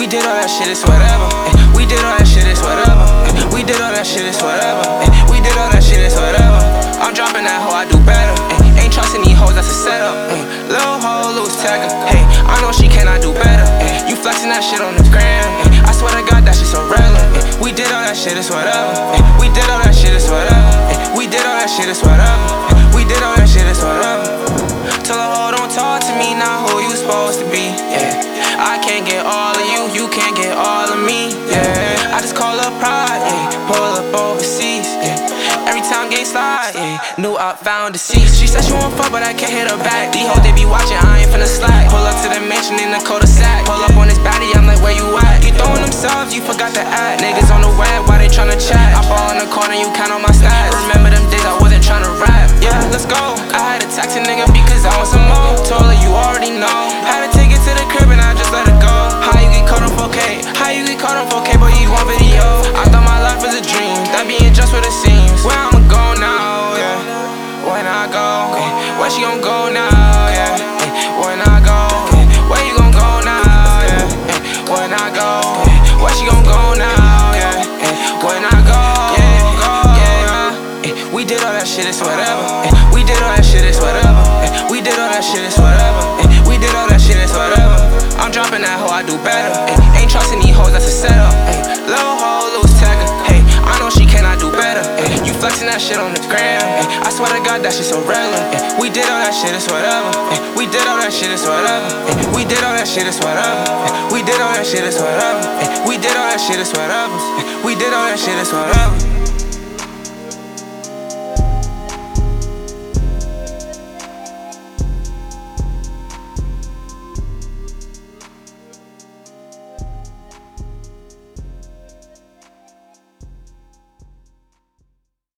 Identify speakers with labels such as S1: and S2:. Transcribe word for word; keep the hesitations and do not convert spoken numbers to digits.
S1: we did all that shit, it's whatever. Ay, we did all that shit, it's whatever. Ay, we did all that shit, it's whatever. Ay, we did all that shit, it's whatever. I'm dropping that hoe, I do better. Ay, ain't trusting these hoes, that's a setup. Ay, little hoe, loose tagger. Hey, I know she cannot do better. Ay, you flexing that shit on the gram. Ay, I swear to God, that shit so relevant. Ay, we did all that shit, it's whatever. Ay, we did all that shit, it's whatever. Ay, we did all that shit, it's whatever. Ay, we did all that shit, it's whatever. Tell her, hoe, don't talk to me, not who you supposed to be. Yeah, I can't get all of you, you can't get all of me. Yeah, I just call her pride. Yeah, pull up overseas. Yeah, every time gay slide. Yeah, knew I found deceased. She said she won't fuck, but I can't hit her back. These hoes they be watching, I ain't finna slack. Pull up to the mansion in the cul-de-sac. Pull up on this baddie, I'm like, where you at? You throwing themselves, you forgot to act. Niggas on the web, why they tryna chat? I fall in the corner, you count on my stats. Remember them days I wasn't tryna rap. Yeah, let's go. I had to text a nigga because I want some more. Told her you already know. Had to take it to the crib and I just let it go. How you get caught on four K? How you get caught on four K, but you want video? I thought my life was a dream, that being just what it seems. Where I'ma go now, yeah. When I go, eh, where she gon' go now, yeah. Eh, when I go, eh, where you gon' go now, yeah. Eh, when I go, eh, where she gon' go now, yeah. Eh, when I go, yeah, yeah. Eh, we did all that shit, it's whatever. Eh, we did all that shit, it's whatever. Eh, we did all that shit, it's whatever. Eh, we did all that shit, it's whatever. I'm dropping that hoe, I do better. Ay, ain't trusting these hoes, that's a setup. Ay, little hoe, loose tagger. Hey, I know she cannot do better. Ay, you flexing that shit on the gram. Ay, I swear to God, that shit so relevant. Ay, we did all that shit, it's whatever. Ay, we did all that shit, it's whatever. Ay, we did all that shit, it's whatever. Ay, we did all that shit, it's whatever. Ay, we did all that shit, it's whatever. Ay, we did all that shit, it's whatever.